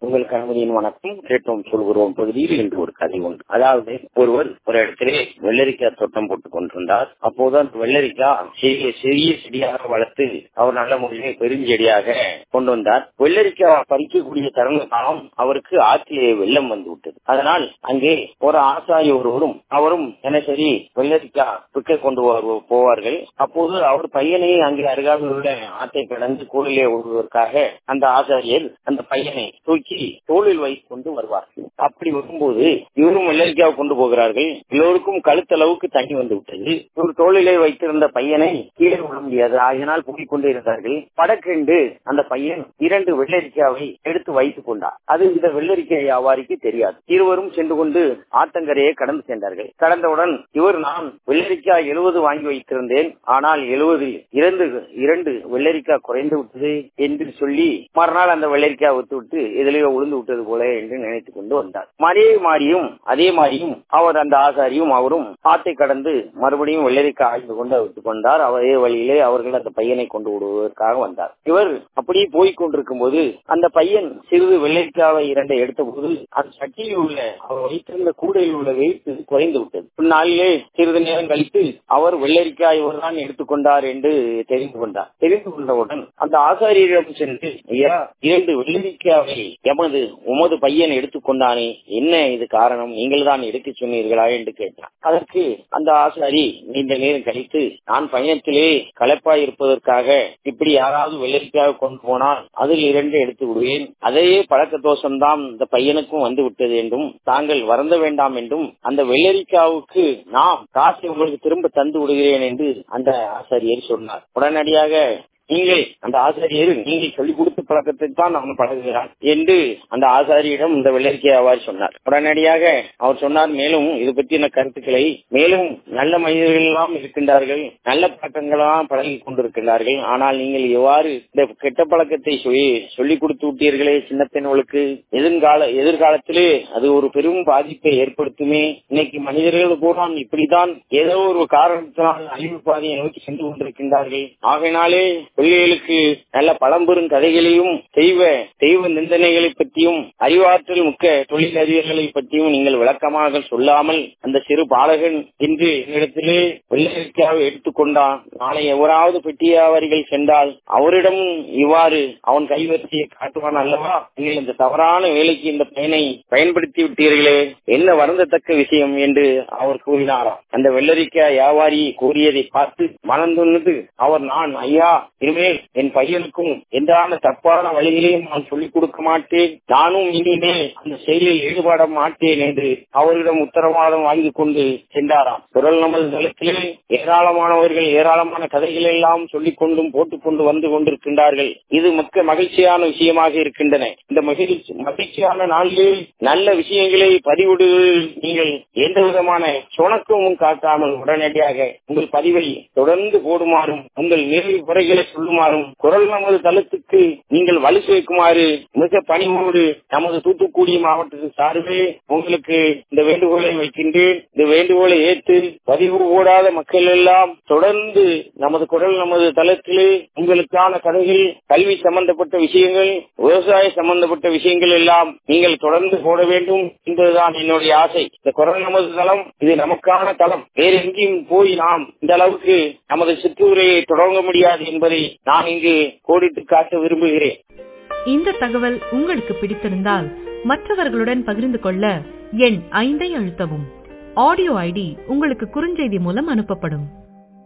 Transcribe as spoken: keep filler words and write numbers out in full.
உங்கள் கணவரின் வணக்கம் கேட்டோம் சொல்கிறோம் பகுதியில் இன்று ஒரு கதை உண்டு. அதாவது ஒருவர் ஒரு இடத்திலே வெள்ளரிக்காய் தோட்டம் போட்டுக் கொண்டிருந்தார். அப்போது அந்த வெள்ளரிக்காய் சிறிய சிறிய செடியாக வளர்த்து அவர் நல்ல முறையிலே பெருஞ்செடியாக கொண்டு வந்தார். வெள்ளரிக்காய் பறிக்கக்கூடிய தருண காலம் அவருக்கு ஆற்றிலே வெள்ளம் வந்து விட்டது. அதனால் அங்கே ஒரு ஆசாரி ஒருவரும் அவரும் தினசரி வெள்ளரிக்காய் விற்க கொண்டு போவார்கள். அப்போது அவர் பையனை அங்கே அருகாமையில் உள்ள ஆற்றை கடந்து கோயிலே விடுவதற்காக அந்த ஆசாரியர் அந்த பையனை தூக்கி தோளில் வைத்துக் கொண்டு வருவார். அப்படி வரும்போது இவரும் வெள்ளரிக்காவை கொண்டு போகிறார்கள். எல்லோருக்கும் கழுத்தளவுக்கு தண்ணி வந்து விட்டது. ஒரு தோளிலே வைத்திருந்த பையனை கீழே விட முடியாது. ஆகினால் கூட்டிக்கொண்டே இருந்தார்கள். படக்கென்று அந்த பையன் இரண்டு வெள்ளரிக்காவை எடுத்து வைத்துக் கொண்டார். அது இந்த வெள்ளரிக்காய் வியாபாரிக்கு தெரியாது. இருவரும் சென்று கொண்டு ஆத்தங்கரையை கடந்து சென்றார்கள். கடந்தவுடன் இவர் நான் வெள்ளரிக்காய் எழுபது வாங்கி வைத்திருந்தேன், ஆனால் எழுபது இரண்டு இரண்டு வெள்ளரிக்காய் குறைந்து விட்டது என்று சொல்லி மறுநாள் அந்த வெள்ளரிக்காய் விட்டு விட்டு எதிலேயோ உளுந்து விட்டது போல என்று நினைத்துக் கொண்டு வந்தார். மழை மாறியும் அதே மாதிரியும் அவர் அந்த ஆசாரியும் அவரும் ஆற்றை கடந்து மறுபடியும் வெள்ளரிக்காய் ஆய்ந்து கொண்டு விட்டுக் கொண்டார். அதே வழியிலே அவர்கள் அந்த பையனை கொண்டு விடுவதற்காக வந்தார். இவர் அப்படியே போய்க் கொண்டிருக்கும் போது அந்த பையன் சிறிது வெள்ளரிக்காவை இரண்டை எடுத்த போது அந்த சட்டியில் உள்ள அவர் வைத்திருந்த கூடையில் உள்ள வெயிட் குறைந்து விட்டது. நாளிலே சிறிது நேரம் கழித்து அவர் வெள்ளரிக்காய் இவர்தான் எடுத்துக்கொண்டார் என்று தெரிந்து கொண்டார். தெரிந்து கொண்டவுடன் அந்த ஆசாரியரிடம் சென்று, ஐயா, இரண்டு வெள்ளரிக்காவை எமது உமது பையன் எடுத்துக்கொண்டானே, என்ன இது காரணம், நீங்கள் தான் எடுக்க சொன்னீர்களா என்று கேட்டார். அதற்கு அந்த ஆசாரி நீண்ட நேரம் கழித்து, நான் பயணத்திலே களைப்பாய் இருப்பதற்காக இப்படி யாராவது வெள்ளரிக்காய் கொண்டு போனால் அதில் இரண்டு எடுத்து விடுவேன். அதே பழக்க தோஷம்தான் இந்த பையனுக்கும் வந்து விட்டது என்றும் தாங்கள் வருந்த வேண்டாம் என்றும் அந்த வெள்ளரிக்காவுக்கு நாம் காசை உங்களுக்கு திரும்ப தந்து விடுகிறேன் என்று அந்த ஆசாரியர் சொன்னார். உடனடியாக நீங்கள் அந்த ஆசாரியர் நீங்கள் சொல்லிக் கொடுத்த பழக்கத்தை தான் அவன் பழகுகிறான் என்று அந்த ஆசாரியிடம் இந்த வெள்ளரிக்காய் வியாபாரி சொன்னார். உடனடியாக அவர் சொன்னார், மேலும் இது பற்றின கருத்துக்களை மேலும் நல்ல மனிதர்கள் எல்லாம் இருக்கின்றார்கள், நல்ல பழக்கங்களாம் பழகி கொண்டிருக்கின்றார்கள். ஆனால் நீங்கள் எவ்வாறு இந்த கெட்ட பழக்கத்தை சொல்லிக் கொடுத்து விட்டீர்களே சின்னத்தினர்களுக்கு, எதிர்கால எதிர்காலத்திலே அது ஒரு பெரும் பாதிப்பை ஏற்படுத்துமே. இன்னைக்கு மனிதர்கள் கூட இப்படித்தான் ஏதோ ஒரு காரணத்தினால் அழிவு பாதையை நோக்கி சென்று கொண்டிருக்கின்றார்கள். ஆகையினாலே பிள்ளைகளுக்கு நல்ல பழம்பெரும் கதைகளையும் தெய்வ தெய்வ நிந்தனைகளை பற்றியும் அறிவாற்றல் முக்க தொழிலதிபர்களை பற்றியும் நீங்கள் விளக்கமாக சொல்லாமல் அந்த சிறு பாலகன் இன்று என்னிடத்திலே வெள்ளரிக்காவை எடுத்துக்கொண்டான், நாளை எவராவது பெட்டி வியாபாரிகள் சென்றால் அவரிடம் இவ்வாறு அவன் கைவரிசையை காட்டுவான் அல்லவா, நீங்கள் இந்த தவறான வேலைக்கு இந்த பையனை பயன்படுத்தி விட்டீர்களே, என்ன வருந்தத்தக்க விஷயம் என்று அவர் கூறினாராம். அந்த வெள்ளரிக்காய் வியாபாரி கூறியதை பார்த்து மனந்துண்ணது அவர், நான் ஐயா இனிமேல் என் பையனுக்கும் எந்தான தப்பான வழிகளையும் நான் சொல்லிக் கொடுக்க மாட்டேன், நானும் இனிமேல் அந்த செயலில் ஈடுபட மாட்டேன் என்று அவரிடம் உத்தரவாதம் வாங்கி கொண்டு சென்றாராம். குரல் நமது தளத்திலே ஏராளமானவர்கள் ஏராளமான கதைகள் எல்லாம் சொல்லிக் கொண்டும் போட்டுக் கொண்டு வந்து கொண்டிருக்கின்றார்கள். இது மிக்க மகிழ்ச்சியான விஷயமாக இருக்கின்றன. இந்த மகிழ்ச்சி மகிழ்ச்சியான நாளில் நல்ல விஷயங்களை பதிவிடு. நீங்கள் எந்த விதமான சுணக்கமும் காட்டாமல் உடனடியாக உங்கள் பதிவை தொடர்ந்து போடுமாறும் உங்கள் நிறைவு குறைகளை சொல்லுமாறும் குரல் நமது தளத்துக்கு நீங்கள் வலு சேர்க்குமாறு மிக பணிவோடு நமது தூத்துக்குடி மாவட்டத்தின் சார்பே உங்களுக்கு இந்த வேண்டுகோளை வைக்கின்றேன். இந்த வேண்டுகோளை ஏற்று பதிவு போடாத மக்கள் எல்லாம் தொடர்ந்து நமது குரல் நமது தளத்திலே உங்களுக்கான கதைகள், கல்வி சம்பந்தப்பட்ட விஷயங்கள், விவசாய சம்பந்தப்பட்ட விஷயங்கள் எல்லாம் நீங்கள் தொடர்ந்து போட வேண்டும் என்பதுதான் என்னுடைய ஆசை. இந்த குரல் நமது தளம் இது நமக்கான தளம். வேறு எங்கேயும் போய் நாம் இந்த அளவுக்கு நமது சிற்றுரையை தொடங்க முடியாது என்பதை நான் இங்கு கோடிட்டு காட்ட விரும்புகிறேன். இந்த தகவல் உங்களுக்கு பிடித்திருந்தால் மற்றவர்களுடன் பகிர்ந்து கொள்ள எண் ஐந்தை அழுத்தவும். ஆடியோ ஐடி உங்களுக்கு குறுஞ்செய்தி மூலம் அனுப்பப்படும்.